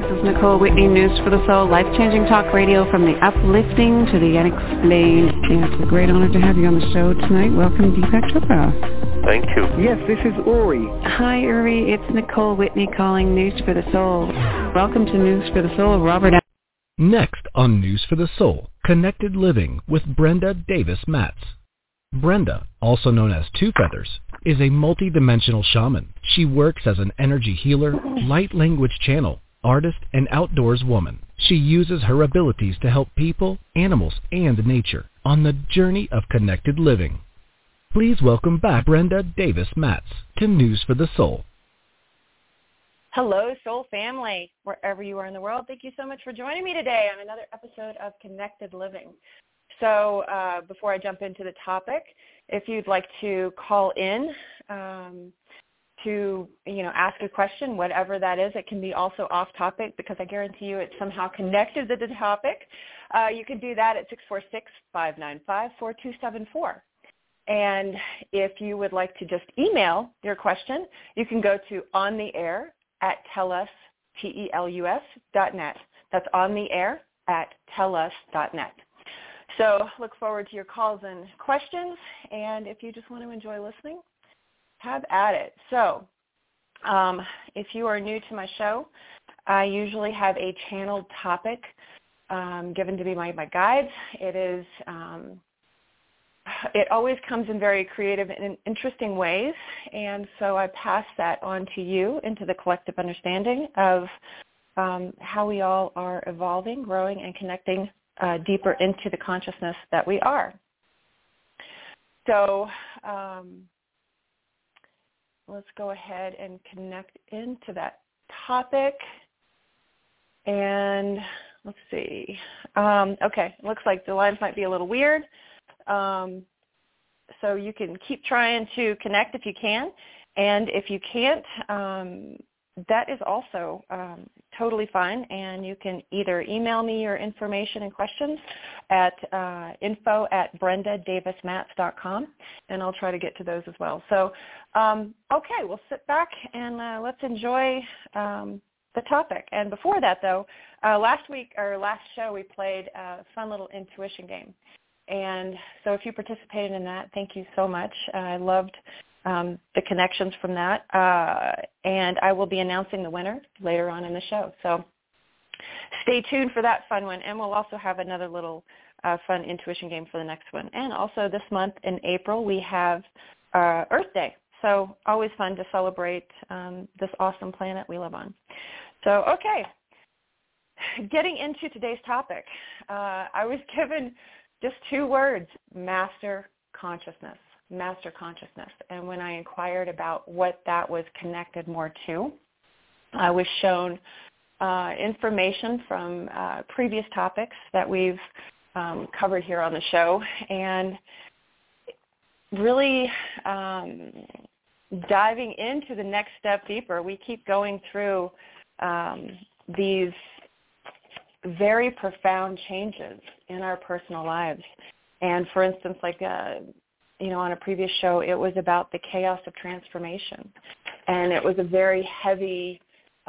is Nicole Whitney, News for the Soul, life-changing talk radio from the uplifting to the unexplained. And it's a great honor to have you on the show tonight. Welcome, Deepak Chopra. Thank you. Yes, this is Uri. Hi, Uri. It's Nicole Whitney calling News for the Soul. Welcome to News for the Soul, Robert. Next on News for the Soul, Connected Living with Brenda Davis Matz. Brenda, also known as Two Feathers, is a multi-dimensional shaman. She works as an energy healer, light language channel, artist, and outdoors woman. She uses her abilities to help people, animals, and nature on the journey of connected living. Please welcome back Brenda Davis Matz to News for the Soul. Hello, Soul family, wherever you are in the world. Thank you so much for joining me today on another episode of Connected Living. So before I jump into the topic, if you'd like to call in to, ask a question, whatever that is, it can be also off topic because I guarantee you it's somehow connected to the topic. You can do that at 646-595-4274. And if you would like to just email your question, you can go to ontheair@tellus.net. That's ontheair@tellus.net. So look forward to your calls and questions, and if you just want to enjoy listening, have at it. So if you are new to my show, I usually have a channeled topic given to me by my guides. It always comes in very creative and interesting ways, and so I pass that on to you into the collective understanding of how we all are evolving, growing, and connecting deeper into the consciousness that we are. So let's go ahead and connect into that topic. And let's see. Okay, looks like the lines might be a little weird. So you can keep trying to connect if you can. And if you can't, that is also totally fine, and you can either email me your information and questions at info@brendadavismatz.com, and I'll try to get to those as well. So, okay, we'll sit back and let's enjoy the topic. And before that, though, last show, we played a fun little intuition game. And so if you participated in that, thank you so much. I loved the connections from that, and I will be announcing the winner later on in the show. So stay tuned for that fun one, and we'll also have another little fun intuition game for the next one. And also this month in April, we have Earth Day, so always fun to celebrate this awesome planet we live on. So, okay, getting into today's topic, I was given just two words: master consciousness. Master consciousness. And when I inquired about what that was connected more to, I was shown information from previous topics that we've covered here on the show, and really diving into the next step deeper. We keep going through these very profound changes in our personal lives. And for instance, like on a previous show, it was about the chaos of transformation. And it was a very heavy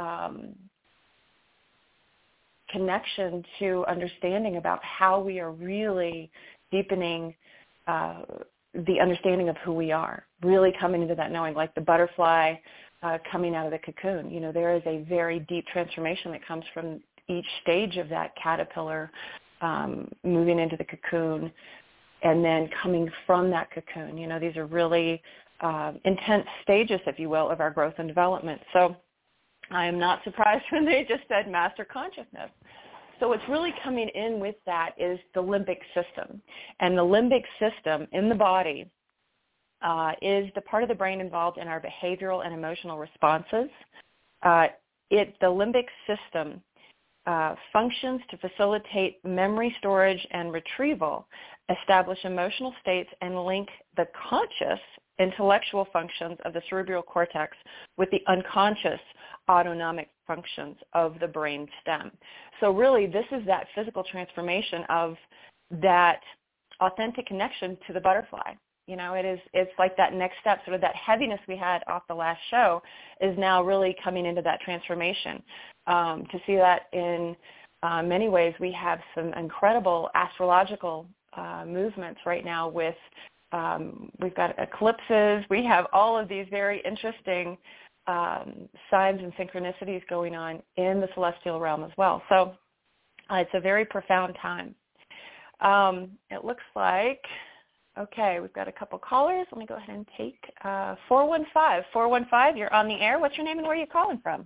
connection to understanding about how we are really deepening the understanding of who we are, really coming into that knowing, like the butterfly coming out of the cocoon. There is a very deep transformation that comes from each stage of that caterpillar moving into the cocoon, and then coming from that cocoon. These are really intense stages, if you will, of our growth and development. So I am not surprised when they just said master consciousness. So what's really coming in with that is the limbic system. And the limbic system in the body is the part of the brain involved in our behavioral and emotional responses. The limbic system functions to facilitate memory storage and retrieval, establish emotional states, and link the conscious intellectual functions of the cerebral cortex with the unconscious autonomic functions of the brain stem. So really, this is that physical transformation of that authentic connection to the butterfly. It's like that next step, sort of that heaviness we had off the last show is now really coming into that transformation. To see that in many ways, we have some incredible astrological movements right now with, we've got eclipses. We have all of these very interesting signs and synchronicities going on in the celestial realm as well. So it's a very profound time. It looks like, okay, we've got a couple callers. Let me go ahead and take 415. 415, you're on the air. What's your name and where are you calling from?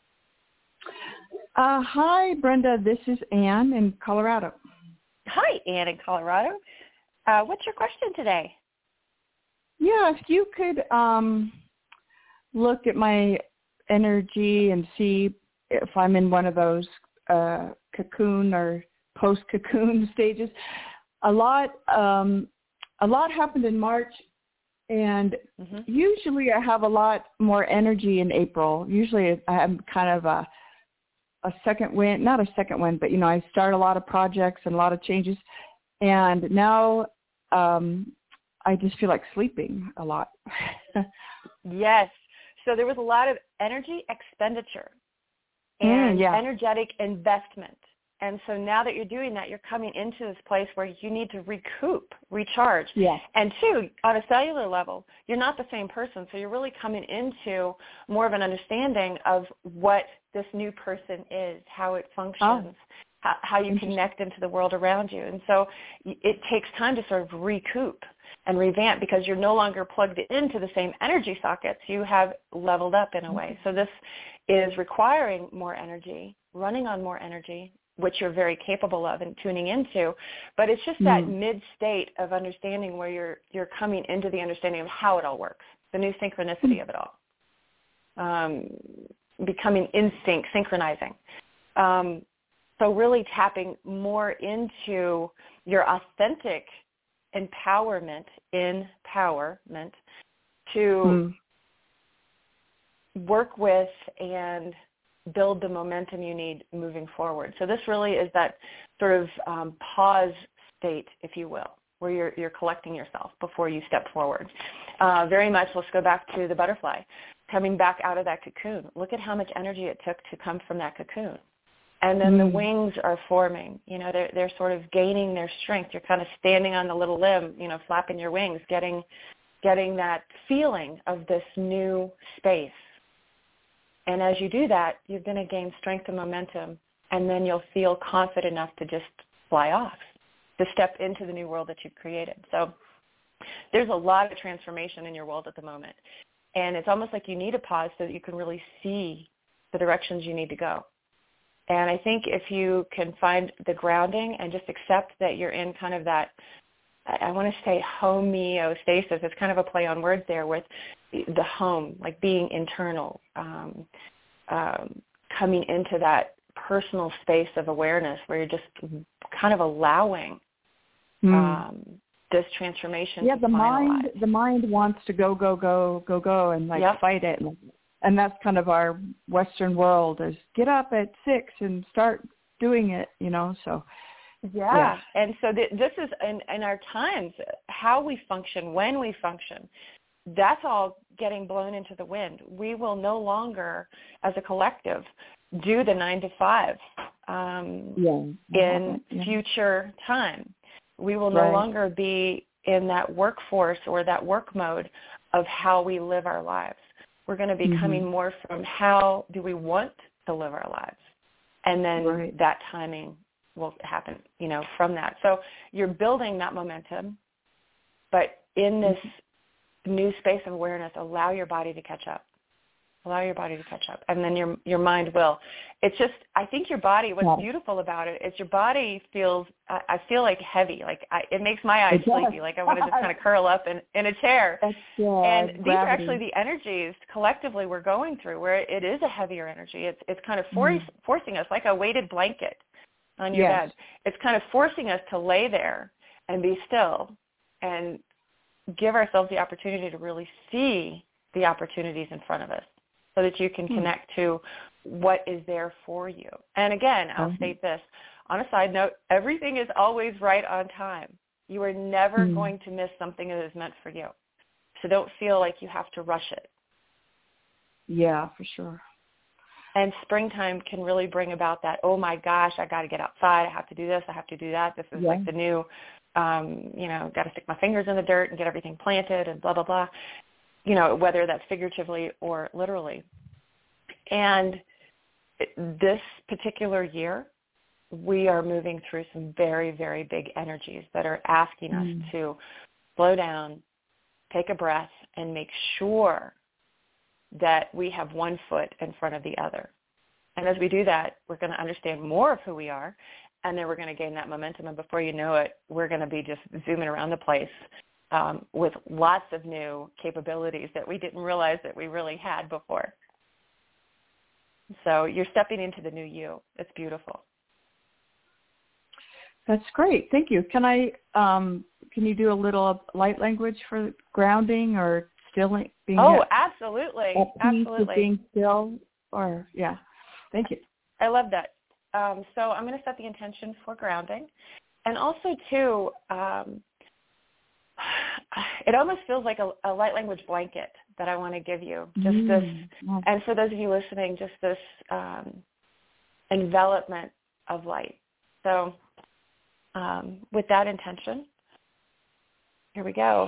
Hi, Brenda. This is Ann in Colorado. Hi, Ann in Colorado. What's your question today? Yeah, if you could look at my energy and see if I'm in one of those cocoon or post-cocoon stages. A lot happened in March, and usually I have a lot more energy in April. Usually I'm kind of a second wind, not a second wind, but, I start a lot of projects and a lot of changes. And now I just feel like sleeping a lot. Yes. So there was a lot of energy expenditure and energetic investment. And so now that you're doing that, you're coming into this place where you need to recoup, recharge. Yeah. And two, on a cellular level, you're not the same person. So you're really coming into more of an understanding of what this new person is, how it functions, how you connect into the world around you. And so it takes time to sort of recoup and revamp because you're no longer plugged into the same energy sockets. You have leveled up in a way. So this is requiring more energy, running on more energy, which you're very capable of and tuning into. But it's just that mid-state of understanding where you're coming into the understanding of how it all works, the new synchronicity of it all, becoming instinct, synchronizing. So really tapping more into your authentic empowerment to work with and build the momentum you need moving forward. So this really is that sort of pause state, if you will, where you're collecting yourself before you step forward. Very much, let's go back to the butterfly, coming back out of that cocoon. Look at how much energy it took to come from that cocoon. And then the wings are forming. They're sort of gaining their strength. You're kind of standing on the little limb, flapping your wings, getting that feeling of this new space. And as you do that, you're going to gain strength and momentum, and then you'll feel confident enough to just fly off, to step into the new world that you've created. So there's a lot of transformation in your world at the moment. And it's almost like you need a pause so that you can really see the directions you need to go. And I think if you can find the grounding and just accept that you're in kind of that, I want to say homeostasis. It's kind of a play on words there with the home, like being internal, coming into that personal space of awareness where you're just kind of allowing this transformation to finalize. The mind wants to go, and fight it. And that's kind of our Western world is get up at 6 and start doing it, so. Yeah. And so this is in our times, how we function, when we function, that's all getting blown into the wind. We will no longer, as a collective, do the 9 to 5 in future time. We will no longer be in that workforce or that work mode of how we live our lives. We're going to be coming more from how do we want to live our lives. And then that timing will happen, from that. So you're building that momentum, but in this new space of awareness, allow your body to catch up. Allow your body to catch up, and then your mind will. It's just, I think your body, what's beautiful about it is your body feels, I feel like heavy. Like it makes my eyes sleepy. Like I want to just kind of curl up in a chair. And these are actually the energies collectively we're going through where it is a heavier energy. It's kind of forcing us like a weighted blanket on your bed. It's kind of forcing us to lay there and be still and give ourselves the opportunity to really see the opportunities in front of us so that you can connect to what is there for you. And again, I'll state this. On a side note, everything is always right on time. You are never going to miss something that is meant for you. So don't feel like you have to rush it. Yeah, for sure. And springtime can really bring about that, oh my gosh, I got to get outside. I have to do this. I have to do that. This is like the new, got to stick my fingers in the dirt and get everything planted and blah, blah, blah, whether that's figuratively or literally. And this particular year, we are moving through some very, very big energies that are asking us to slow down, take a breath, and make sure that we have one foot in front of the other. And as we do that, we're going to understand more of who we are, and then we're going to gain that momentum. And before you know it, we're going to be just zooming around the place with lots of new capabilities that we didn't realize that we really had before. So you're stepping into the new you. It's beautiful. That's great. Thank you. Can you do a little light language for grounding or still being? Absolutely. Absolutely. Being still Thank you. I love that. So I'm going to set the intention for grounding. And also, too, it almost feels like a light language blanket that I want to give you. Just this, and for those of you listening, just this envelopment of light. So with that intention, here we go.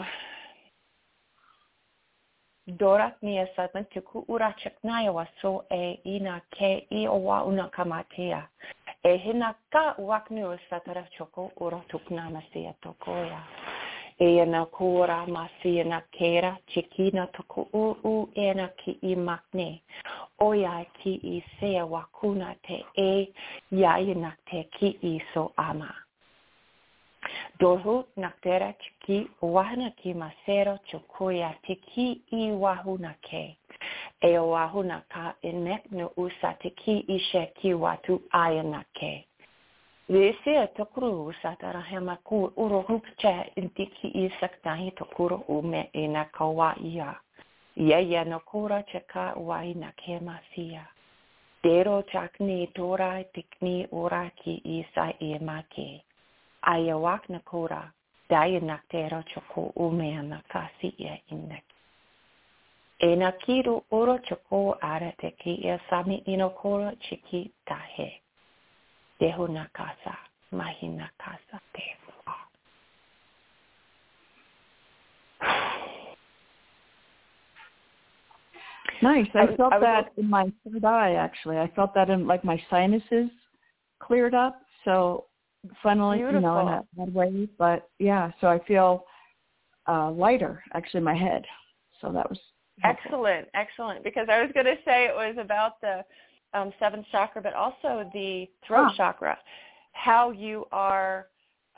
Dora nia satman tuku ura chaknaya waso e ina ke I owa una kamatea. E hina ka waknu satara choko ura tukna masia tokoya. E na kura masia na kera chikina tuku u ena ki I makne. Oya ki I sea wakuna te e yayina te ki I so ama. Dorhu naktera chiki wahana ki masero chokoya tiki I wahuna ke. E wahuna ka inek no usa tiki ishe ki watu ayana ke. Vese tokuru usatara hemaku urohukcha intiki isaktahi tokuru ume ina kawa iya. Yaya nokura cheka waina ke masia. Dero chakni tora tikni ora ki isa emake. Ayawak nakura, dayanaktero choko umeana kasi ya inek. Enakiru oro choko arateki ya sami inokoro chiki tahe. Dehu nakasa, mahina kasa tewa. Nice. I felt that in my third eye, actually. I felt that in my sinuses cleared up. So funnily, in that way. But yeah, so I feel lighter actually in my head. So that was helpful. Excellent. Because I was going to say it was about the seventh chakra, but also the throat chakra, how you are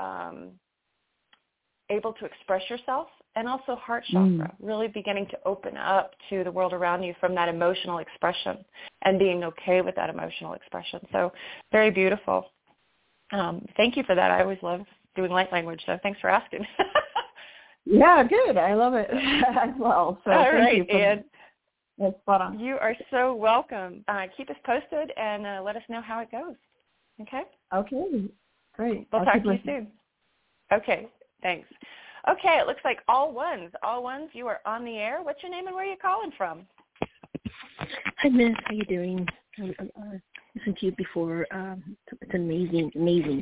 able to express yourself, and also heart chakra, really beginning to open up to the world around you from that emotional expression and being okay with that emotional expression. So very beautiful. Thank you for that. I always love doing light language, so thanks for asking. Yeah, good. I love it as well. So all thank you. And that's spot on. You are so welcome. Keep us posted and let us know how it goes. Okay? Okay, great. We'll talk to you soon. Okay, thanks. Okay, it looks like all ones, you are on the air. What's your name and where are you calling from? Hi, Miss. How you doing? Listened to you before. It's an amazing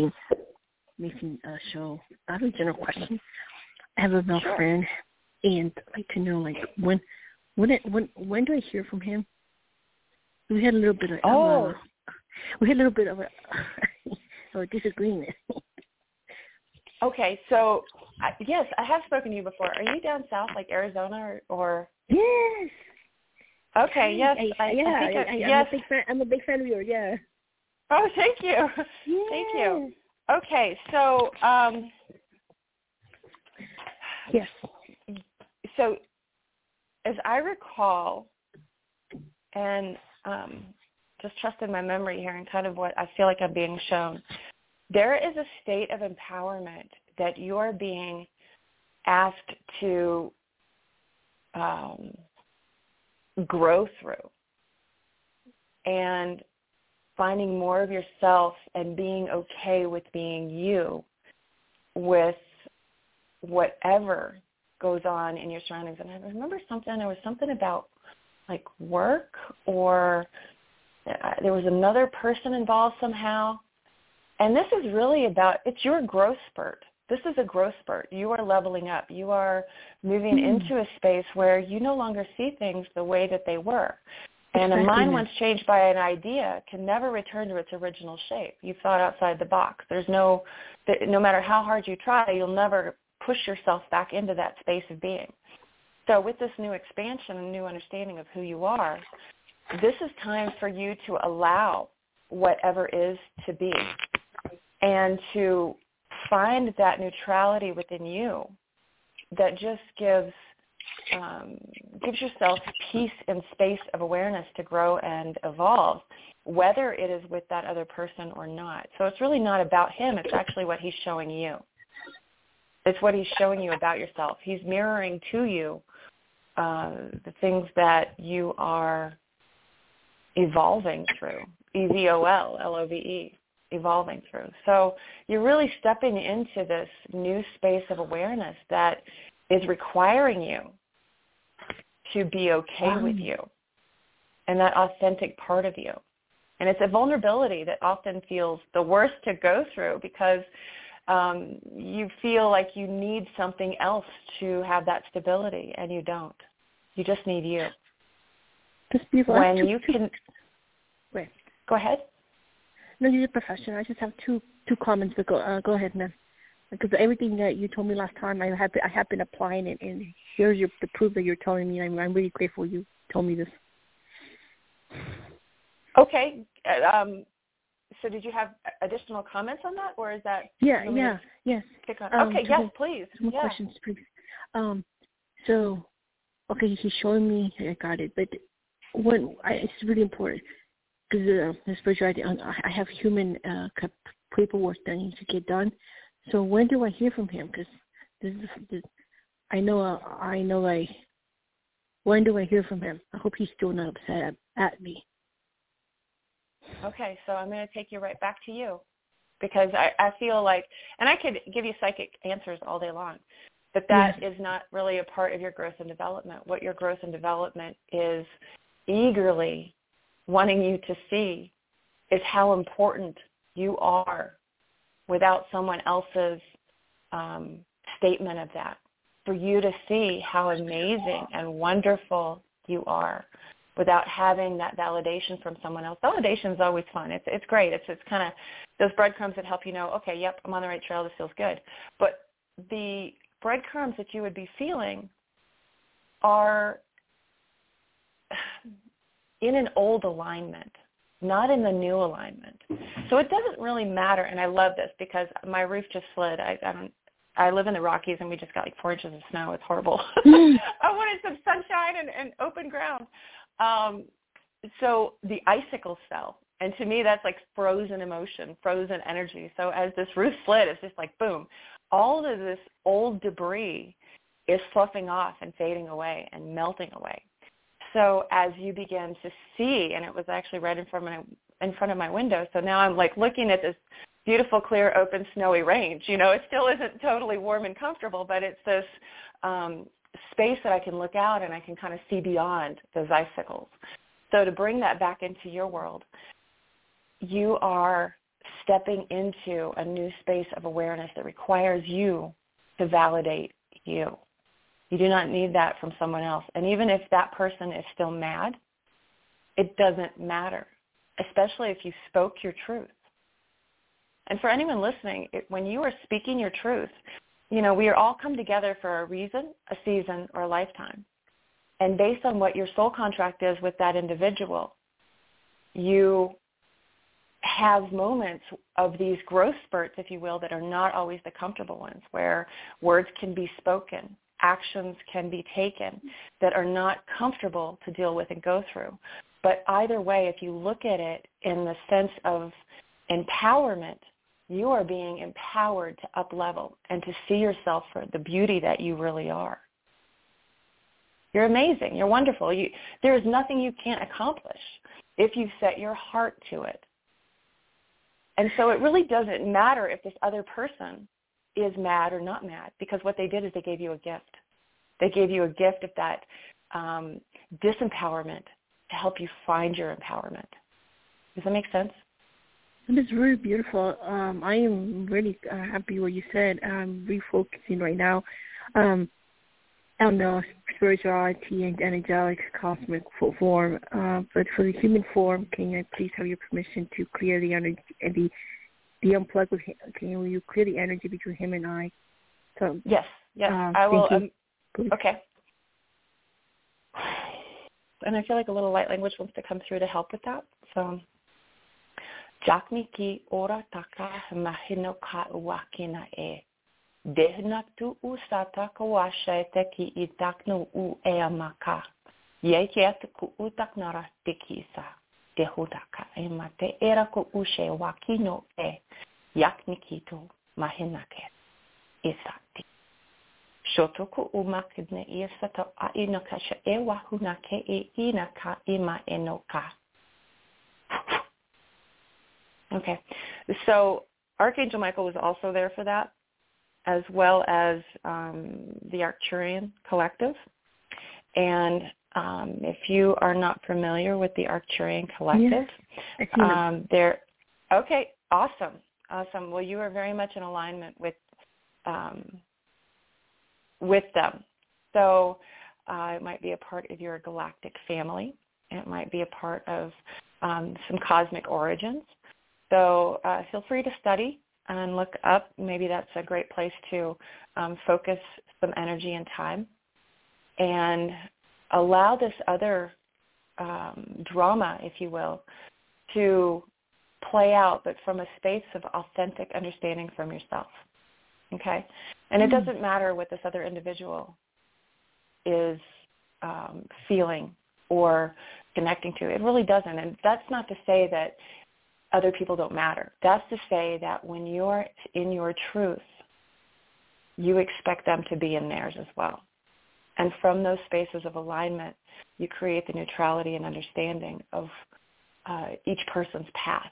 show. I have a general question. I have a male friend, and I'd like to know, when do I hear from him? We had a little bit of a disagreement. Okay, so yes, I have spoken to you before. Are you down south, like Arizona, or? Yes. Okay. Yes. I'm a big fan of yours. Yeah. Oh, thank you. Yeah. Thank you. Okay, so yes. So, as I recall, and just trusting my memory here, and kind of what I feel like I'm being shown, there is a state of empowerment that you're being asked to grow through, and finding more of yourself and being okay with being you, with whatever goes on in your surroundings. And I remember there was something about like work, or there was another person involved somehow. And this is really about, it's your growth spurt. This is a growth spurt. You are leveling up. You are moving into a space where you no longer see things the way that they were. And a mind once changed by an idea can never return to its original shape. You've thought outside the box. No matter how hard you try, you'll never push yourself back into that space of being. So with this new expansion and new understanding of who you are, this is time for you to allow whatever is to be and to find that neutrality within you that just gives yourself peace and space of awareness to grow and evolve, whether it is with that other person or not. So it's really not about him. It's actually what he's showing you. It's what he's showing you about yourself. He's mirroring to you the things that you are evolving through, EVOLLOVE, evolving through. So you're really stepping into this new space of awareness that is requiring you to be okay with you and that authentic part of you. And it's a vulnerability that often feels the worst to go through because you feel like you need something else to have that stability, and you don't. You just need you. When you can... Wait. Go ahead. No, you're a professional. I just have two comments, but go ahead, ma'am. Because everything that you told me last time, I have been applying it, and here's the proof that you're telling me. I'm really grateful you told me this. Okay. So did you have additional comments on that, or is that... Yes. Okay, yes, please. Some more questions, please. So, okay, he's showing me, I got it, but it's really important, because the spirituality, I have human paperwork that needs to get done. So when do I hear from him? Because when do I hear from him? I hope he's still not upset at me. Okay, so I'm going to take you right back to you, because I feel like, and I could give you psychic answers all day long, but that is not really a part of your growth and development. What your growth and development is eagerly wanting you to see is how important you are without someone else's statement of that, for you to see how amazing and wonderful you are without having that validation from someone else. Validation is always fun. It's great. It's kind of those breadcrumbs that help you know, okay, yep, I'm on the right trail. This feels good. But the breadcrumbs that you would be feeling are in an old alignment, not in the new alignment. So it doesn't really matter, and I love this because my roof just slid. I live in the Rockies, and we just got like 4 inches of snow. It's horrible. I wanted some sunshine and open ground. So the icicles fell, and to me that's like frozen emotion, frozen energy. So as this roof slid, it's just like boom. All of this old debris is sloughing off and fading away and melting away. So as you begin to see, and it was actually right in front of my window, so now I'm like looking at this beautiful, clear, open, snowy range. You know, it still isn't totally warm and comfortable, but it's this space that I can look out and I can kind of see beyond those icicles. So to bring that back into your world, you are stepping into a new space of awareness that requires you to validate you. You do not need that from someone else. And even if that person is still mad, it doesn't matter, especially if you spoke your truth. And for anyone listening, when you are speaking your truth, you know, we are all come together for a reason, a season, or a lifetime. And based on what your soul contract is with that individual, you have moments of these growth spurts, if you will, that are not always the comfortable ones, where words can be spoken, actions can be taken that are not comfortable to deal with and go through. But either way, if you look at it in the sense of empowerment, you are being empowered to up-level and to see yourself for the beauty that you really are. You're amazing. You're wonderful. There is nothing you can't accomplish if you set your heart to it. And so it really doesn't matter if this other person is mad or not mad, because what they did is they gave you a gift. They gave you a gift of that disempowerment to help you find your empowerment. Does that make sense? That is very beautiful. I am really happy what you said. I'm refocusing right now on the spirituality and angelic cosmic form. But for the human form, can I please have your permission to clear the energy and the unplug with him? Can you clear the energy between him and I? So yes, I will. Okay. And I feel like a little light language wants to come through to help with that. So, Jakni ki ora taka mahino ka uakina e. Dehna tu usata kawasha te ki itakno u eamaka. Ye yet ku utaknara tikisa. Dehudaka e mate era ku ushe wakino e. Yaknikito mahinake. Isati. Shotoku umakidne isata ainakasha e wahunake e inaka ima enoka. Okay, so Archangel Michael was also there for that, as well as the Arcturian Collective. And if you are not familiar with the Arcturian Collective, they're okay. Awesome. Well, you are very much in alignment with them. So it might be a part of your galactic family. It might be a part of some cosmic origins. So feel free to study and look up. Maybe that's a great place to focus some energy and time and allow this other drama, if you will, to play out, but from a space of authentic understanding from yourself. Okay? And it doesn't matter what this other individual is feeling or connecting to. It really doesn't. And that's not to say that other people don't matter. That's to say that when you're in your truth, you expect them to be in theirs as well. And from those spaces of alignment, you create the neutrality and understanding of each person's path.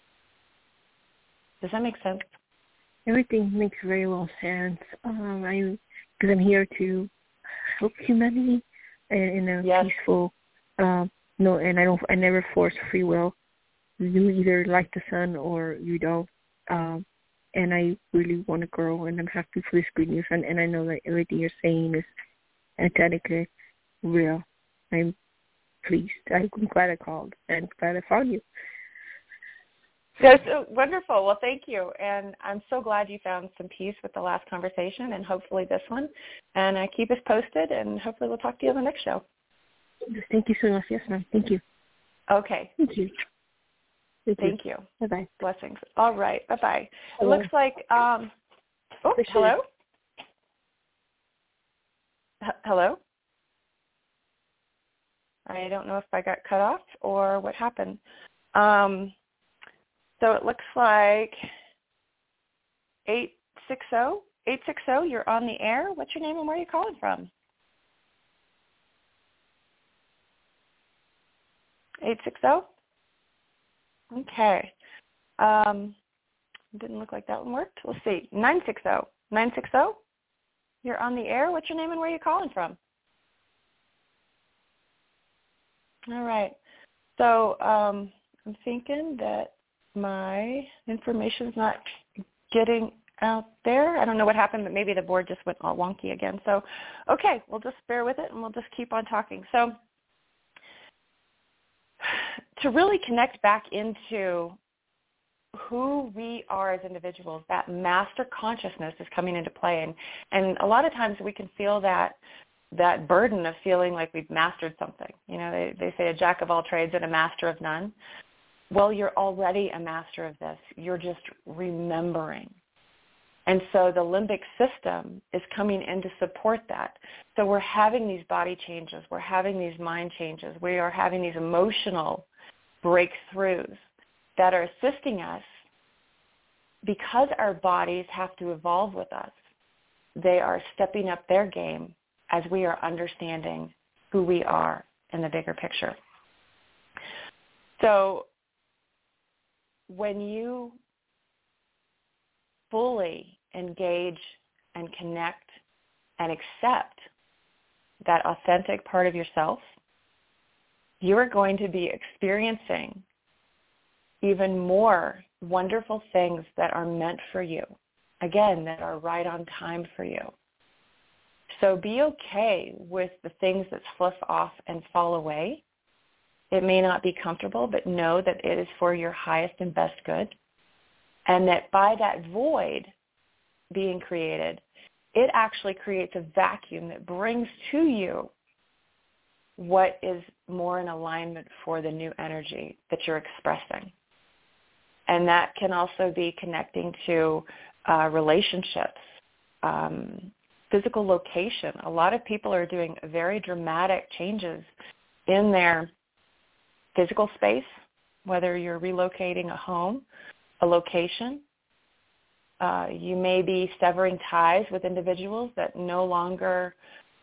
Does that make sense? Everything makes very well sense. Because I'm here to help humanity in a peaceful. And I never force free will. You either like the sun or you don't. And I really want to grow, and I'm happy for this good news. And I know that everything you're saying is authentically real. I'm pleased. I'm glad I called and glad I found you. That's wonderful. Well, thank you. And I'm so glad you found some peace with the last conversation and hopefully this one. And keep us posted, and hopefully we'll talk to you on the next show. Thank you so much. Yes, ma'am. Thank you. Okay. Thank you. Thank you. Bye-bye. Blessings. All right. Bye-bye. It looks like, hello? Hello? I don't know if I got cut off or what happened. So it looks like 860, you're on the air. What's your name and where are you calling from? 860? Okay. Didn't look like that one worked. Let's see. 960. 960? You're on the air. What's your name and where are you calling from? All right. So I'm thinking that my information is not getting out there. I don't know what happened, but maybe the board just went all wonky again. So, okay, we'll just bear with it and we'll just keep on talking. So to really connect back into who we are as individuals, that master consciousness is coming into play. And a lot of times we can feel that burden of feeling like we've mastered something. You know, they say a jack of all trades and a master of none. Well, you're already a master of this. You're just remembering. And so the limbic system is coming in to support that. So we're having these body changes. We're having these mind changes. We are having these emotional breakthroughs that are assisting us because our bodies have to evolve with us. They are stepping up their game as we are understanding who we are in the bigger picture. So when you fully engage and connect and accept that authentic part of yourself, you are going to be experiencing even more wonderful things that are meant for you. Again, that are right on time for you. So be okay with the things that fluff off and fall away. It may not be comfortable, but know that it is for your highest and best good. And that by that void being created, it actually creates a vacuum that brings to you what is more in alignment for the new energy that you're expressing. And that can also be connecting to relationships, physical location. A lot of people are doing very dramatic changes in their physical space, whether you're relocating a home, a location. You may be severing ties with individuals that no longer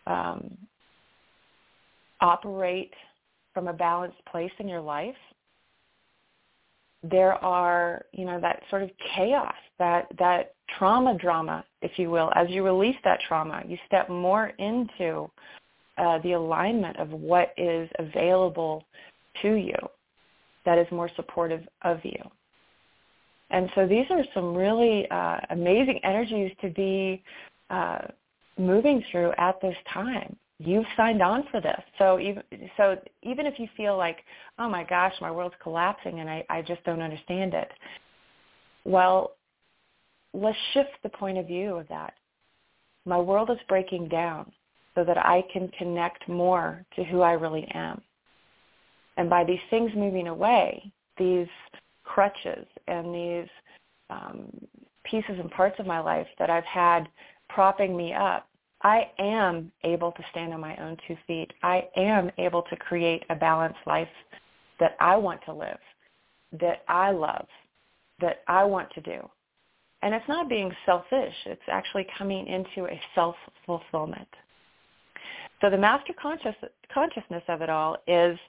operate from a balanced place in your life. There are, that sort of chaos, that trauma drama, if you will. As you release that trauma, you step more into the alignment of what is available to you that is more supportive of you. And so these are some really amazing energies to be moving through at this time. You've signed on for this. So even if you feel like, oh my gosh, my world's collapsing and I just don't understand it, well, let's shift the point of view of that. My world is breaking down so that I can connect more to who I really am. And by these things moving away, these crutches and these pieces and parts of my life that I've had propping me up, I am able to stand on my own 2 feet. I am able to create a balanced life that I want to live, that I love, that I want to do. And it's not being selfish. It's actually coming into a self-fulfillment. So the master consciousness of it all is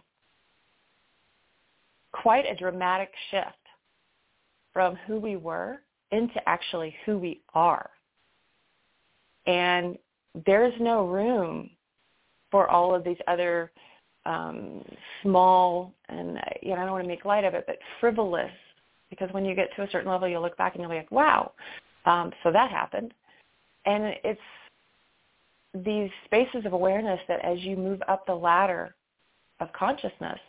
quite a dramatic shift from who we were into actually who we are. And there's no room for all of these other small and, I don't want to make light of it, but frivolous, because when you get to a certain level, you'll look back and you'll be like, wow, so that happened. And it's these spaces of awareness that as you move up the ladder of consciousness,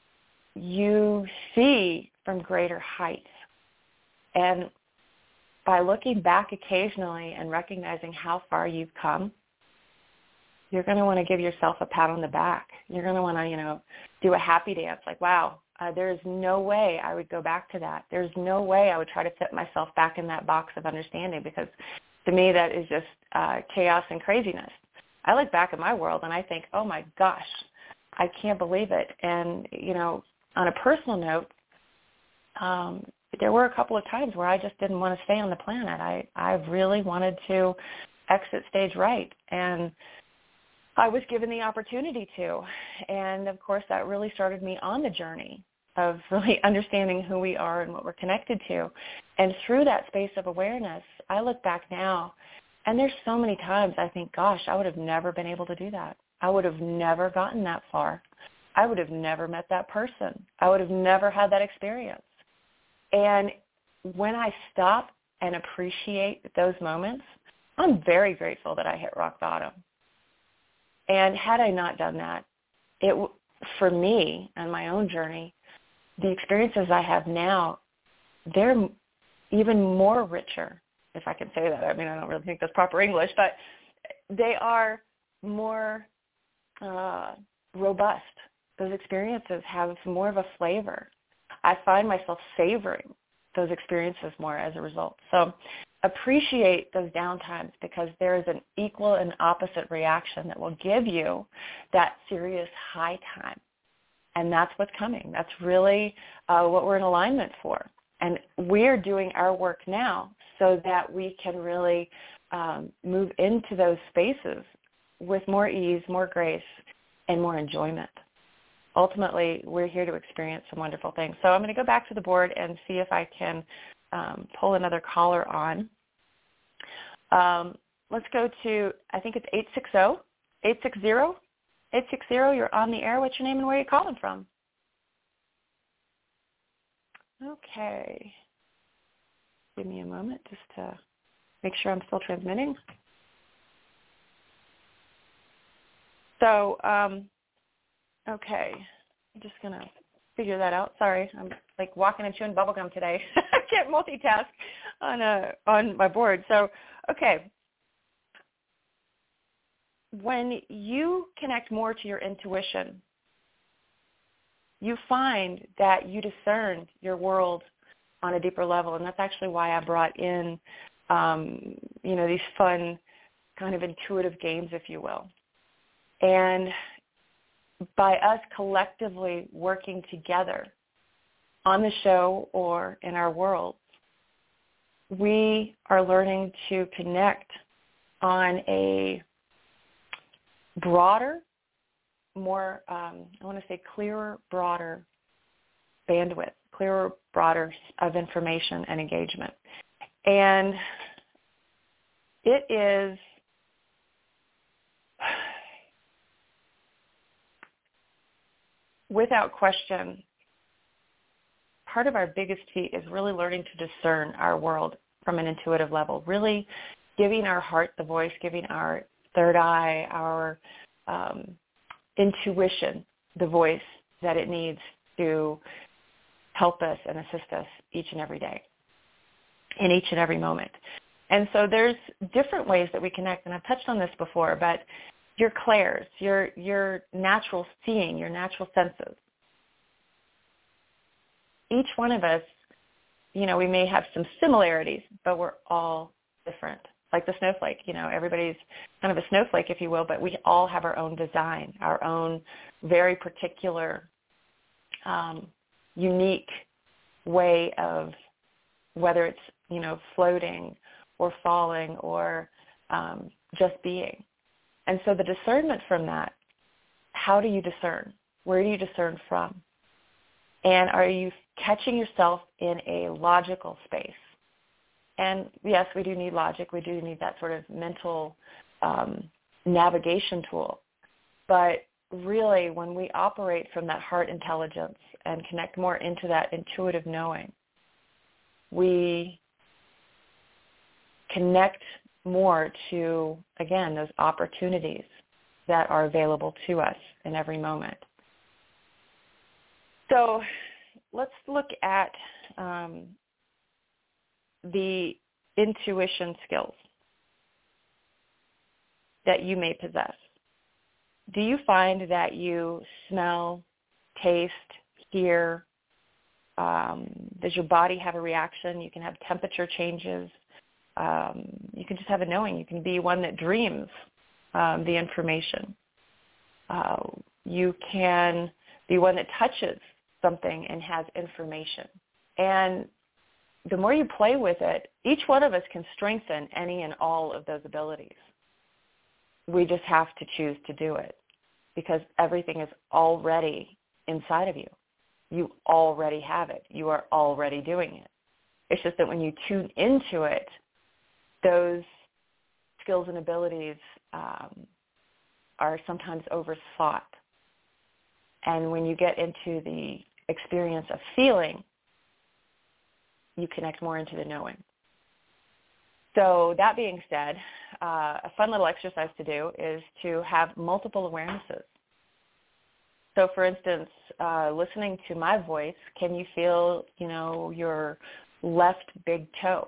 you see from greater heights. And by looking back occasionally and recognizing how far you've come, you're going to want to give yourself a pat on the back. You're going to want to, do a happy dance like, wow, there is no way I would go back to that. There's no way I would try to fit myself back in that box of understanding, because to me that is just chaos and craziness. I look back at my world and I think, oh my gosh, I can't believe it. And, on a personal note, there were a couple of times where I just didn't want to stay on the planet. I really wanted to exit stage right. And I was given the opportunity to. And, of course, that really started me on the journey of really understanding who we are and what we're connected to. And through that space of awareness, I look back now, and there's so many times I think, gosh, I would have never been able to do that. I would have never gotten that far. I would have never met that person. I would have never had that experience. And when I stop and appreciate those moments, I'm very grateful that I hit rock bottom. And had I not done that, for me and my own journey, the experiences I have now, they're even more richer, if I can say that. I mean, I don't really think that's proper English, but they are more robust. Those experiences have more of a flavor. I find myself savoring those experiences more as a result. So appreciate those downtimes, because there is an equal and opposite reaction that will give you that serious high time. And that's what's coming. That's really what we're in alignment for. And we're doing our work now so that we can really move into those spaces with more ease, more grace, and more enjoyment. Ultimately, we're here to experience some wonderful things. So I'm going to go back to the board and see if I can pull another caller on. Let's go to, I think it's 860. You're on the air. What's your name and where are you calling from? Okay. Give me a moment just to make sure I'm still transmitting. So, okay. I'm just going to figure that out. Sorry. I'm like walking and chewing bubblegum today. I can't multitask on my board. So, okay. When you connect more to your intuition, you find that you discern your world on a deeper level, and that's actually why I brought in, these fun kind of intuitive games, if you will. And by us collectively working together on the show or in our world, we are learning to connect on a broader, more, clearer, broader bandwidth, clearer, broader of information and engagement. And it is without question, part of our biggest feat is really learning to discern our world from an intuitive level, really giving our heart the voice, giving our third eye, our intuition the voice that it needs to help us and assist us each and every day, in each and every moment. And so there's different ways that we connect, and I've touched on this before, but your clairs, your natural seeing, your natural senses. Each one of us, we may have some similarities, but we're all different. Like the snowflake, everybody's kind of a snowflake, if you will, but we all have our own design, our own very particular, unique way of whether it's, floating or falling or just being. And so the discernment from that, how do you discern? Where do you discern from? And are you catching yourself in a logical space? And yes, we do need logic. We do need that sort of mental navigation tool. But really, when we operate from that heart intelligence and connect more into that intuitive knowing, we connect more to, again, those opportunities that are available to us in every moment. So let's look at the intuition skills that you may possess. Do you find that you smell, taste, hear? Does your body have a reaction? You can have temperature changes. You can just have a knowing. You can be one that dreams the information. You can be one that touches something and has information. And the more you play with it, each one of us can strengthen any and all of those abilities. We just have to choose to do it because everything is already inside of you. You already have it. You are already doing it. It's just that when you tune into it, those skills and abilities are sometimes overthought. And when you get into the experience of feeling, you connect more into the knowing. So that being said, a fun little exercise to do is to have multiple awarenesses. So for instance, listening to my voice, can you feel, your left big toe?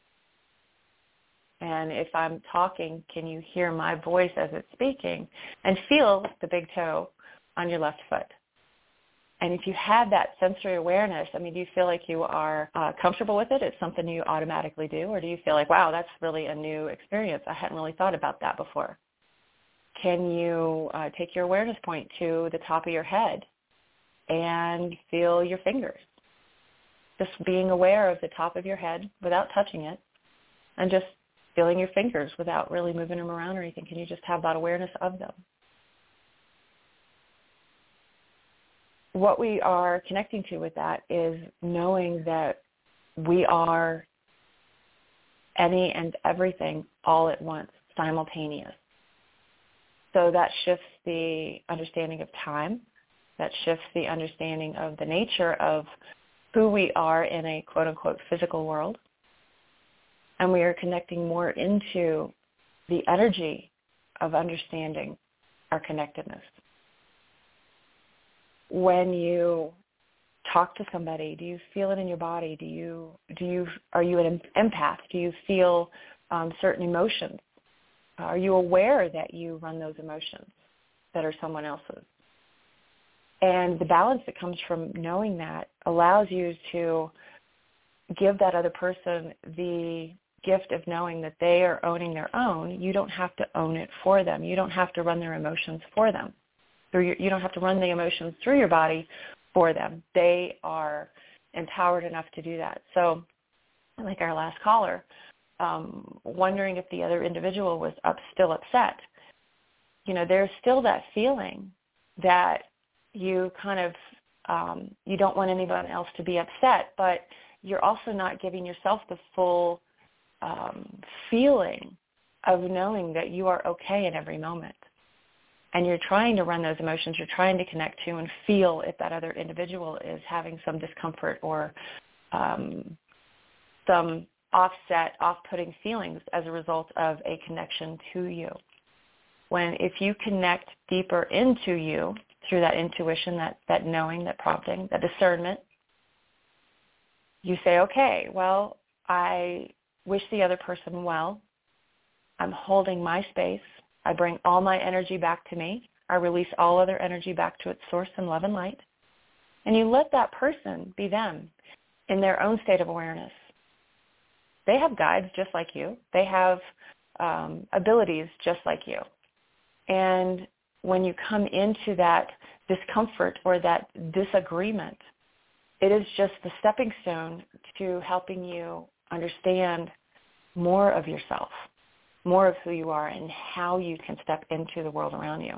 And if I'm talking, can you hear my voice as it's speaking and feel the big toe on your left foot? And if you have that sensory awareness, do you feel like you are comfortable with it? It's something you automatically do? Or do you feel like, wow, that's really a new experience. I hadn't really thought about that before. Can you take your awareness point to the top of your head and feel your fingers? Just being aware of the top of your head without touching it and just feeling your fingers without really moving them around or anything. Can you just have that awareness of them? What we are connecting to with that is knowing that we are any and everything all at once, simultaneous. So that shifts the understanding of time. That shifts the understanding of the nature of who we are in a quote-unquote physical world. And we are connecting more into the energy of understanding our connectedness. When you talk to somebody, do you feel it in your body? Are you an empath? Do you feel certain emotions? Are you aware that you run those emotions that are someone else's? And the balance that comes from knowing that allows you to give that other person the gift of knowing that they are owning their own. You don't have to own it for them. You don't have to run their emotions for them. You don't have to run the emotions through your body for them. They are empowered enough to do that. So like our last caller, wondering if the other individual was still upset. There's still that feeling that you kind of, you don't want anyone else to be upset, but you're also not giving yourself the full feeling of knowing that you are okay in every moment. And you're trying to run those emotions, you're trying to connect to and feel if that other individual is having some discomfort or some offset, off-putting feelings as a result of a connection to you. When if you connect deeper into you through that intuition, that knowing, that prompting, that discernment, you say, okay, well, I wish the other person well. I'm holding my space. I bring all my energy back to me. I release all other energy back to its source in love and light. And you let that person be them in their own state of awareness. They have guides just like you. They have abilities just like you. And when you come into that discomfort or that disagreement, it is just the stepping stone to helping you understand more of yourself, more of who you are and how you can step into the world around you.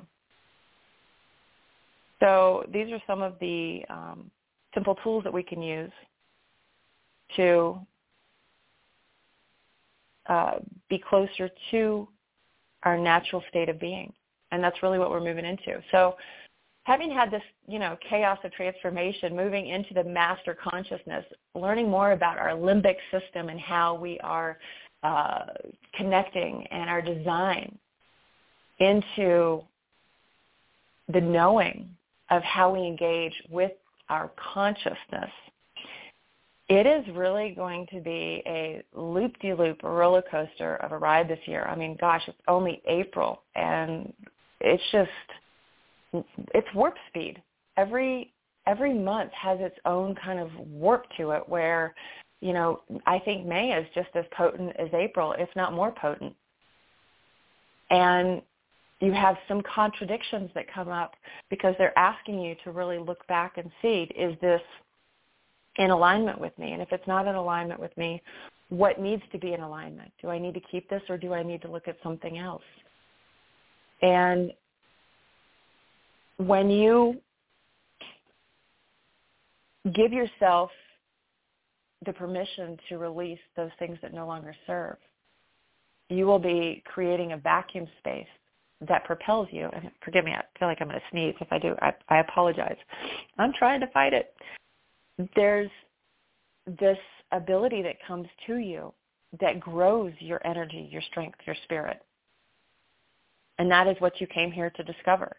So these are some of the simple tools that we can use to be closer to our natural state of being. And that's really what we're moving into. So having had this, chaos of transformation, moving into the master consciousness, learning more about our limbic system and how we are connecting and our design into the knowing of how we engage with our consciousness, it is really going to be a loop-de-loop roller coaster of a ride this year. I mean, gosh, it's only April, and it's warp speed. Every month has its own kind of warp to it where, I think May is just as potent as April, if not more potent. And you have some contradictions that come up because they're asking you to really look back and see, is this in alignment with me? And if it's not in alignment with me, what needs to be in alignment? Do I need to keep this or do I need to look at something else? And when you give yourself the permission to release those things that no longer serve, you will be creating a vacuum space that propels you. And forgive me, I feel like I'm going to sneeze. If I do, I apologize. I'm trying to fight it. There's this ability that comes to you that grows your energy, your strength, your spirit. And that is what you came here to discover.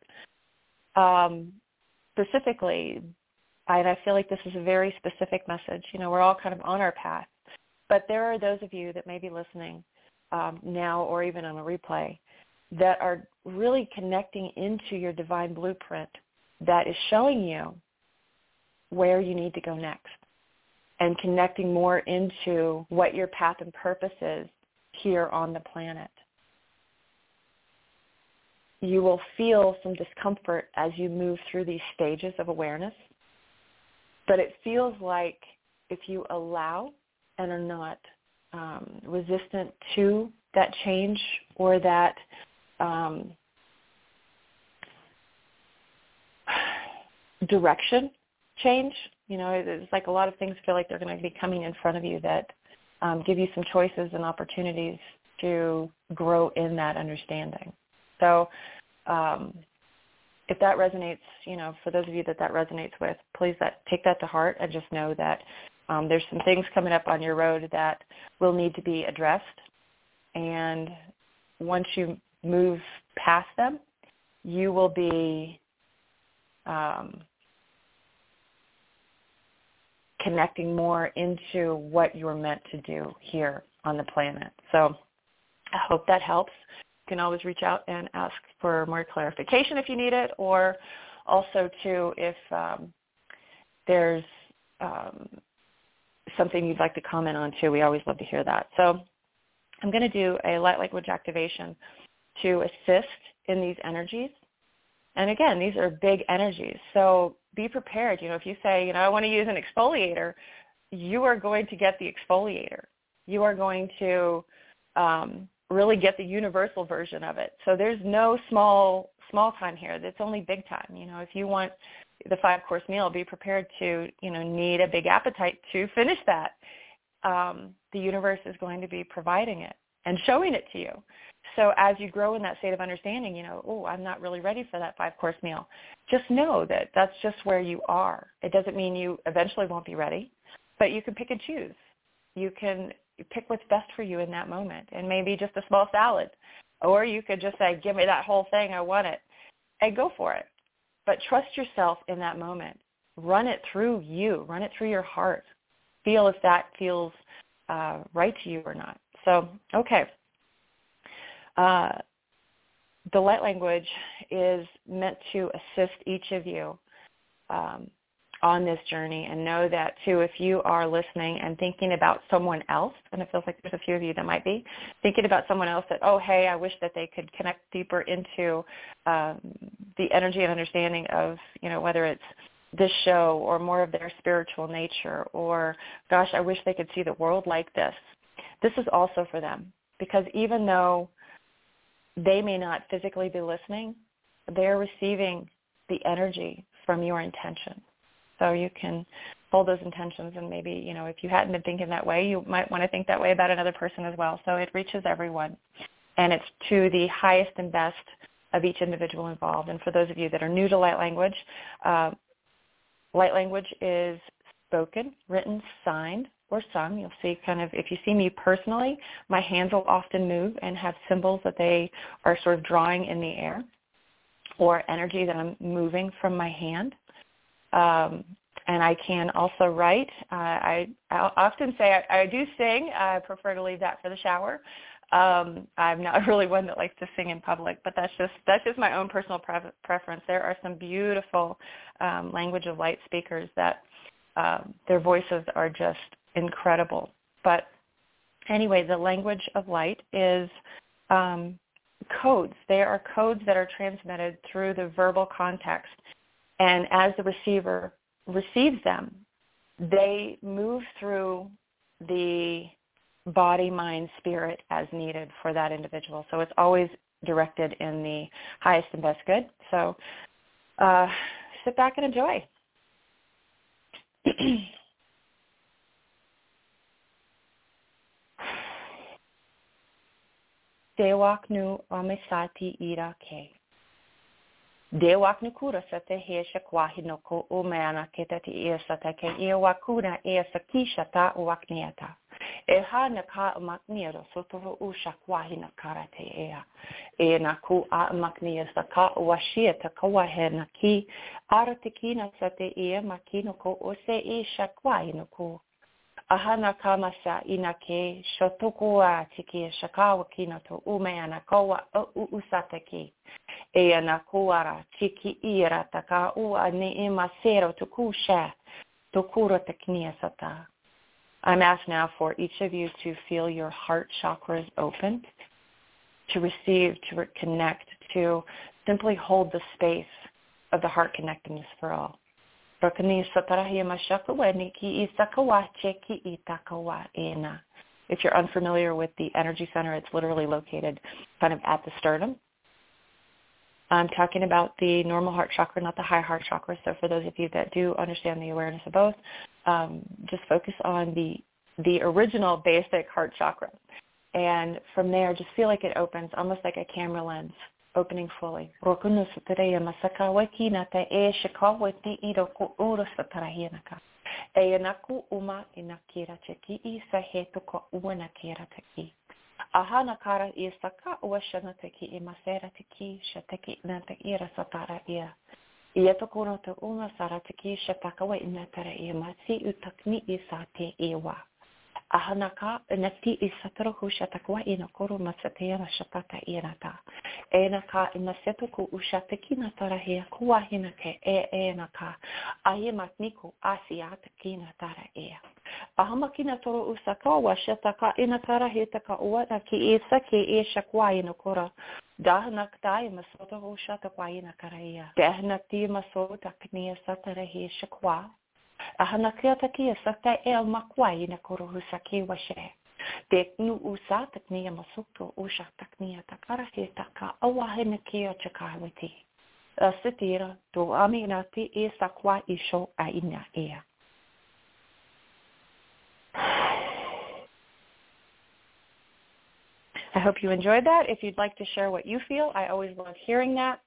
Specifically, and I feel like this is a very specific message. We're all kind of on our path. But there are those of you that may be listening now or even on a replay that are really connecting into your divine blueprint that is showing you where you need to go next and connecting more into what your path and purpose is here on the planet. You will feel some discomfort as you move through these stages of awareness, but it feels like if you allow and are not resistant to that change or that direction change, it's like a lot of things feel like they're going to be coming in front of you that give you some choices and opportunities to grow in that understanding. So if that resonates, for those of you that resonates with, please take that to heart and just know that there's some things coming up on your road that will need to be addressed. And once you move past them, you will be connecting more into what you're meant to do here on the planet. So I hope that helps. You can always reach out and ask for more clarification if you need it, or also too if there's something you'd like to comment on too. We always love to hear that. So I'm going to do a light language activation to assist in these energies. And again, these are big energies. So be prepared. If you say, I want to use an exfoliator, you are going to get the exfoliator. You are going to really get the universal version of it. So there's no small time here. It's only big time. If you want the 5-course meal, be prepared to, need a big appetite to finish that. The universe is going to be providing it and showing it to you. So as you grow in that state of understanding, I'm not really ready for that 5-course meal. Just know that that's just where you are. It doesn't mean you eventually won't be ready, but you can pick and choose. You can pick what's best for you in that moment, and maybe just a small salad. Or you could just say, give me that whole thing, I want it, and go for it. But trust yourself in that moment. Run it through you. Run it through your heart. Feel if that feels right to you or not. So, okay. The light language is meant to assist each of you on this journey, and know that too, if you are listening and thinking about someone else, and it feels like there's a few of you that might be thinking about someone else that, oh, hey, I wish that they could connect deeper into the energy and understanding of, whether it's this show or more of their spiritual nature, or gosh, I wish they could see the world like this. This is also for them, because even though they may not physically be listening, they're receiving the energy from your intention. So you can hold those intentions, and maybe, if you hadn't been thinking that way, you might want to think that way about another person as well. So it reaches everyone, and it's to the highest and best of each individual involved. And for those of you that are new to light language is spoken, written, signed, or sung. You'll see if you see me personally, my hands will often move and have symbols that they are sort of drawing in the air, or energy that I'm moving from my hand. And I can also write. I'll often say I do sing. I prefer to leave that for the shower. I'm not really one that likes to sing in public, but that's just my own personal preference. There are some beautiful language of light speakers that their voices are just incredible. But anyway, the language of light is codes. They are codes that are transmitted through the verbal context. And as the receiver receives them, they move through the body, mind, spirit as needed for that individual. So it's always directed in the highest and best good. So sit back and enjoy. Dewak nu amisati irake. Dewak nu kura sate hesha kwahino ko umeana ketati iasata ke iawakuna iasakisha ta uakniata. Eha na ka makniro sotoro usha kwahina karate ea. E na ku a maknia saka washieta kawahena ki aratikina sate ia makino ko ose isha kwahino ko. Ahana kamasa inake shotokua tiki shakawa kinato umeana kowa usataki. Eana kuara tiki ira taka ua neema sero tokusha tokura teknia sata. I'm asked now for each of you to feel your heart chakras open, to receive, to connect, to simply hold the space of the heart connectedness for all. If you're unfamiliar with the energy center, it's literally located kind of at the sternum. I'm talking about the normal heart chakra, not the high heart chakra. So for those of you that do understand the awareness of both, just focus on the the original basic heart chakra. And from there, just feel like it opens, almost like a camera lens, opening fully. Ahana kara I saka uashana teki I masera teki shateki nanta ira satara ia. Ietokono te uma sara teki shatakawa inatara ia masi utakni I sate iwa. Ahana ka nati I satara hu shatakwa inakoro masatea shatata irata. Ena ka inaseto ku ushateki natara hia kuahina ke ena ka. Ahi matniku asiata kina tara ia. Ahamakina toro usaka wa shataka inatara hitaka uana ki isa ki isha kwaina kora. Dahnak tai masota ho shatakwaina karaia. Dahnak ti masota knia satara hi shakwa. Ahanakiata ki sata el makwaina koro husaki washe. Deknu usata knia masuto ushataknia takara hitaka awahina kia chakawiti. Sitira to aminati isa kwa isho aina ea. I hope you enjoyed that. If you'd like to share what you feel, I always love hearing that.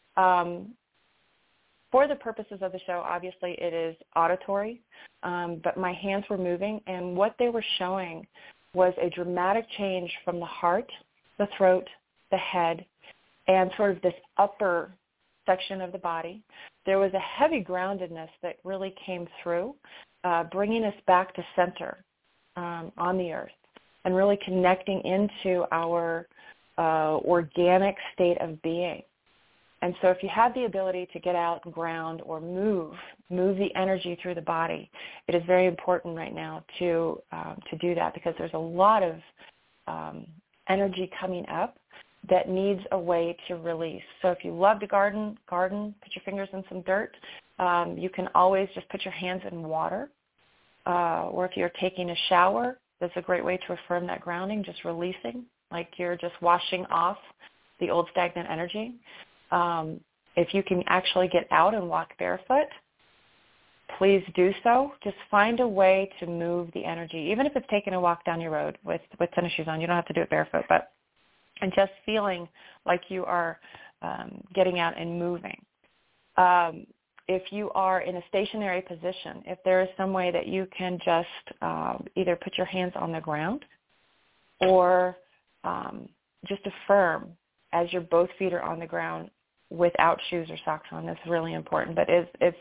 For the purposes of the show, obviously it is auditory, but my hands were moving, and what they were showing was a dramatic change from the heart, the throat, the head, and sort of this upper section of the body. There was a heavy groundedness that really came through, bringing us back to center on the earth, and really connecting into our organic state of being. And so if you have the ability to get out and ground or move the energy through the body, it is very important right now to do that, because there's a lot of energy coming up that needs a way to release. So if you love to garden, put your fingers in some dirt. You can always just put your hands in water. Or if you're taking a shower, that's a great way to affirm that grounding, just releasing, like you're just washing off the old stagnant energy. If you can actually get out and walk barefoot, please do so. Just find a way to move the energy, even if it's taking a walk down your road with tennis shoes on. You don't have to do it barefoot, and just feeling like you are getting out and moving. If you are in a stationary position, if there is some way that you can just either put your hands on the ground or just affirm as your both feet are on the ground without shoes or socks on, that's really important. But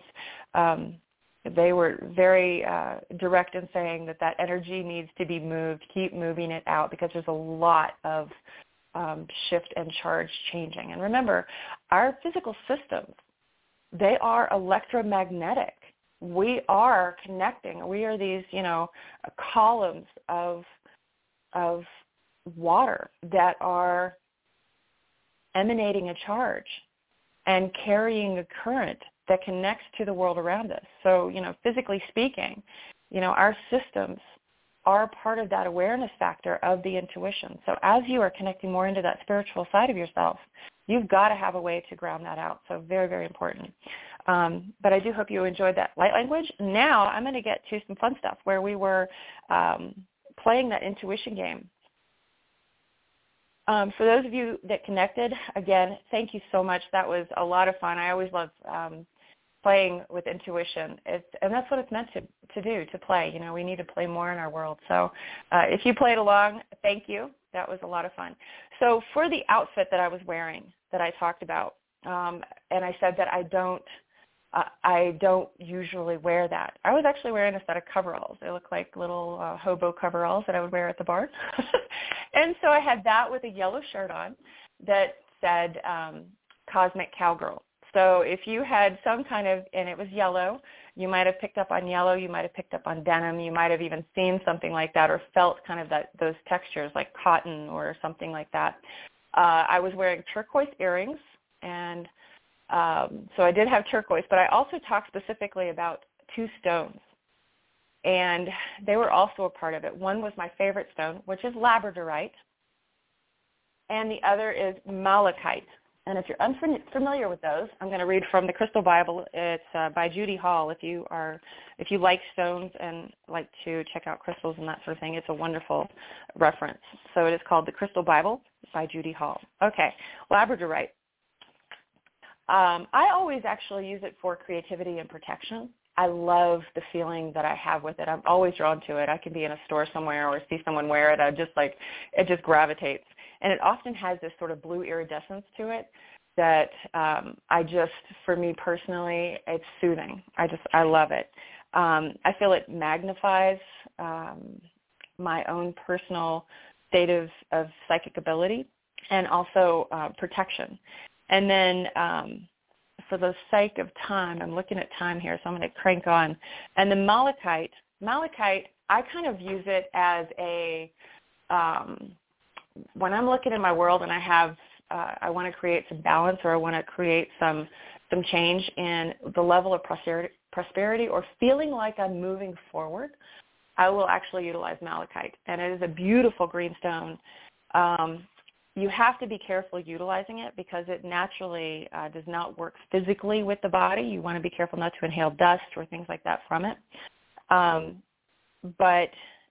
they were very direct in saying that energy needs to be moved. Keep moving it out, because there's a lot of shift and charge changing. And remember, our physical systems, they are electromagnetic. We are connecting. We are these, columns of water that are emanating a charge and carrying a current that connects to the world around us. So, physically speaking, our systems are part of that awareness factor of the intuition. So as you are connecting more into that spiritual side of yourself, you've got to have a way to ground that out. So very, very important. But I do hope you enjoyed that light language. Now I'm going to get to some fun stuff where we were playing that intuition game. For those of you that connected, again, thank you so much. That was a lot of fun. I always love playing with intuition. And that's what it's meant to do, to play. We need to play more in our world. So if you played along, thank you. That was a lot of fun. So for the outfit that I was wearing that I talked about, and I said that I don't usually wear that. I was actually wearing a set of coveralls. They look like little hobo coveralls that I would wear at the bar. And so I had that with a yellow shirt on that said Cosmic Cowgirl. So if you had some kind of, and it was yellow, you might have picked up on yellow, you might have picked up on denim, you might have even seen something like that or felt kind of those textures like cotton or something like that. I was wearing turquoise earrings, and so I did have turquoise, but I also talked specifically about two stones, and they were also a part of it. One was my favorite stone, which is labradorite, and the other is malachite. And if you're unfamiliar with those, I'm going to read from the Crystal Bible. It's by Judy Hall. If you like stones and like to check out crystals and that sort of thing, it's a wonderful reference. So it is called the Crystal Bible by Judy Hall. Okay, labradorite. I always actually use it for creativity and protection. I love the feeling that I have with it. I'm always drawn to it. I can be in a store somewhere or see someone wear it. It just gravitates. And it often has this sort of blue iridescence to it that for me personally, it's soothing. I love it. I feel it magnifies my own personal state of psychic ability and also protection. And then for the sake of time, I'm looking at time here, so I'm going to crank on. And the malachite, I kind of use it as when I'm looking in my world and I want to create some balance, or I want to create some change in the level of prosperity or feeling like I'm moving forward, I will actually utilize malachite. And it is a beautiful green stone. You have to be careful utilizing it because it naturally does not work physically with the body. You want to be careful not to inhale dust or things like that from it. But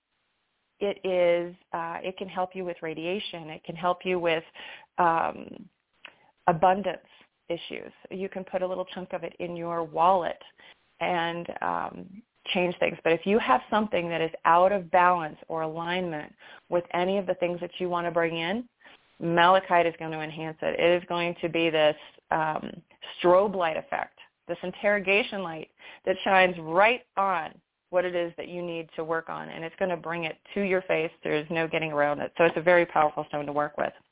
it can help you with radiation. It can help you with abundance issues. You can put a little chunk of it in your wallet and change things. But if you have something that is out of balance or alignment with any of the things that you want to bring in, malachite is going to enhance it. It is going to be this strobe light effect, this interrogation light that shines right on what it is that you need to work on, and it's going to bring it to your face. There's no getting around it. So it's a very powerful stone to work with.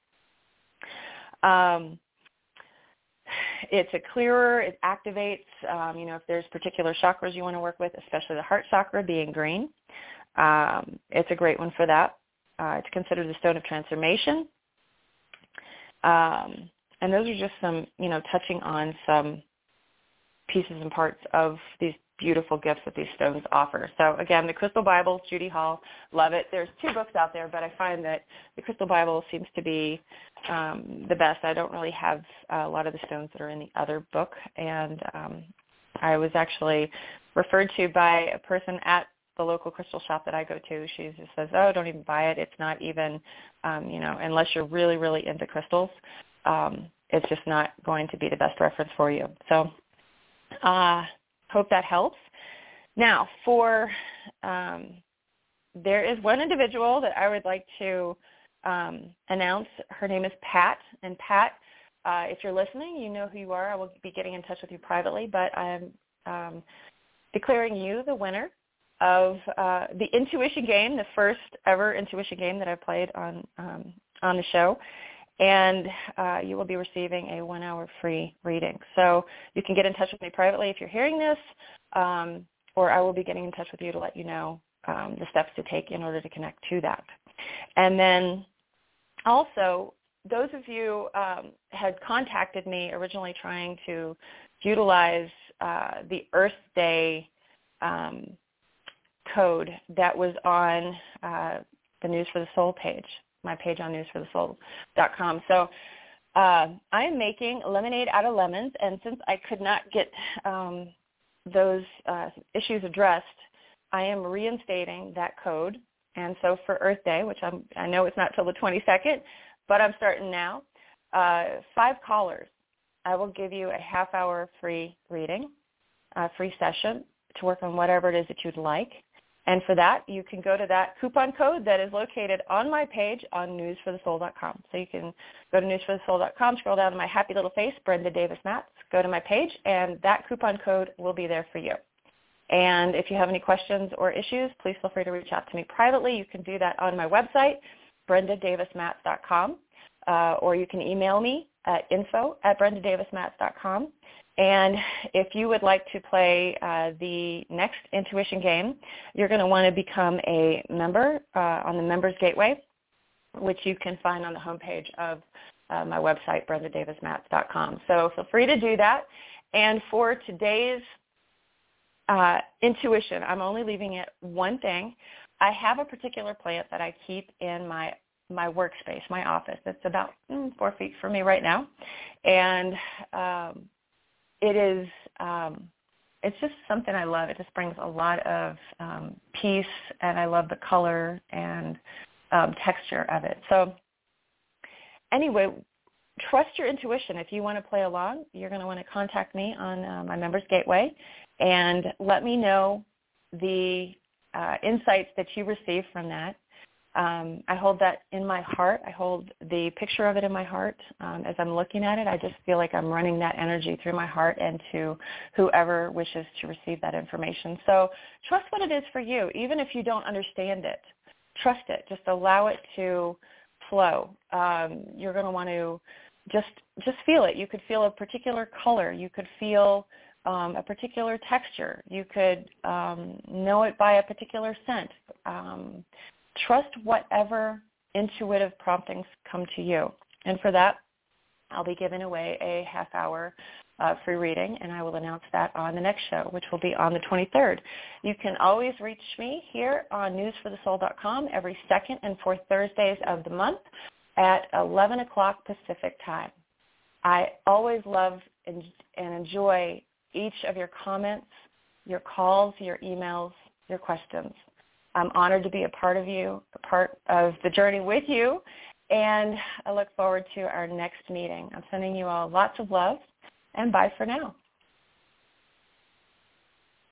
It's a clearer. It activates, if there's particular chakras you want to work with, especially the heart chakra being green. It's a great one for that. It's considered the stone of transformation. And those are just some, touching on some pieces and parts of these beautiful gifts that these stones offer. So again, the Crystal Bible, Judy Hall, love it. There's 2 books out there, but I find that the Crystal Bible seems to be the best. I don't really have a lot of the stones that are in the other book, and I was actually referred to by a person at the local crystal shop that I go to. She just says, "Oh, don't even buy it. It's not even, unless you're really, really into crystals, it's just not going to be the best reference for you." So hope that helps. Now, there is one individual that I would like to announce. Her name is Pat. And Pat, if you're listening, you know who you are. I will be getting in touch with you privately, but I'm declaring you the winner of the intuition game, the first ever intuition game that I played on the show. And you will be receiving a 1-hour free reading. So you can get in touch with me privately if you're hearing this, or I will be getting in touch with you to let you know the steps to take in order to connect to that. And then also, those of you had contacted me originally trying to utilize the Earth Day code that was on the News for the Soul page, my page on newsforthesoul.com. So I am making lemonade out of lemons, and since I could not get those issues addressed, I am reinstating that code. And so for Earth Day, which I know it's not till the 22nd, but I'm starting now, 5 callers, I will give you a half-hour free reading, free session to work on whatever it is that you'd like. And for that, you can go to that coupon code that is located on my page on newsforthesoul.com. So you can go to newsforthesoul.com, scroll down to my happy little face, Brenda Davis Matz, go to my page, and that coupon code will be there for you. And if you have any questions or issues, please feel free to reach out to me privately. You can do that on my website, BrendaDavisMatz.com, or you can email me at info@BrendaDavisMatz.com. And if you would like to play the next intuition game, you're going to want to become a member on the Members Gateway, which you can find on the homepage of my website, BrendaDavisMatz.com. So feel free to do that. And for today's intuition, I'm only leaving it one thing. I have a particular plant that I keep in my my workspace, my office. It's about 4 feet from me right now. And it is, it's just something I love. It just brings a lot of peace, and I love the color and texture of it. So anyway, trust your intuition. If you want to play along, you're going to want to contact me on my Members Gateway and let me know the insights that you receive from that. I hold that in my heart. I hold the picture of it in my heart. As I'm looking at it, I just feel like I'm running that energy through my heart and to whoever wishes to receive that information. So trust what it is for you, even if you don't understand it. Trust it. Just allow it to flow. You're going to want to just feel it. You could feel a particular color. You could feel a particular texture. You could know it by a particular scent. Trust whatever intuitive promptings come to you. And for that, I'll be giving away a half-hour free reading, and I will announce that on the next show, which will be on the 23rd. You can always reach me here on newsforthesoul.com every second and fourth Thursdays of the month at 11 o'clock Pacific time. I always love and enjoy each of your comments, your calls, your emails, your questions. I'm honored to be a part of you, a part of the journey with you, and I look forward to our next meeting. I'm sending you all lots of love, and bye for now.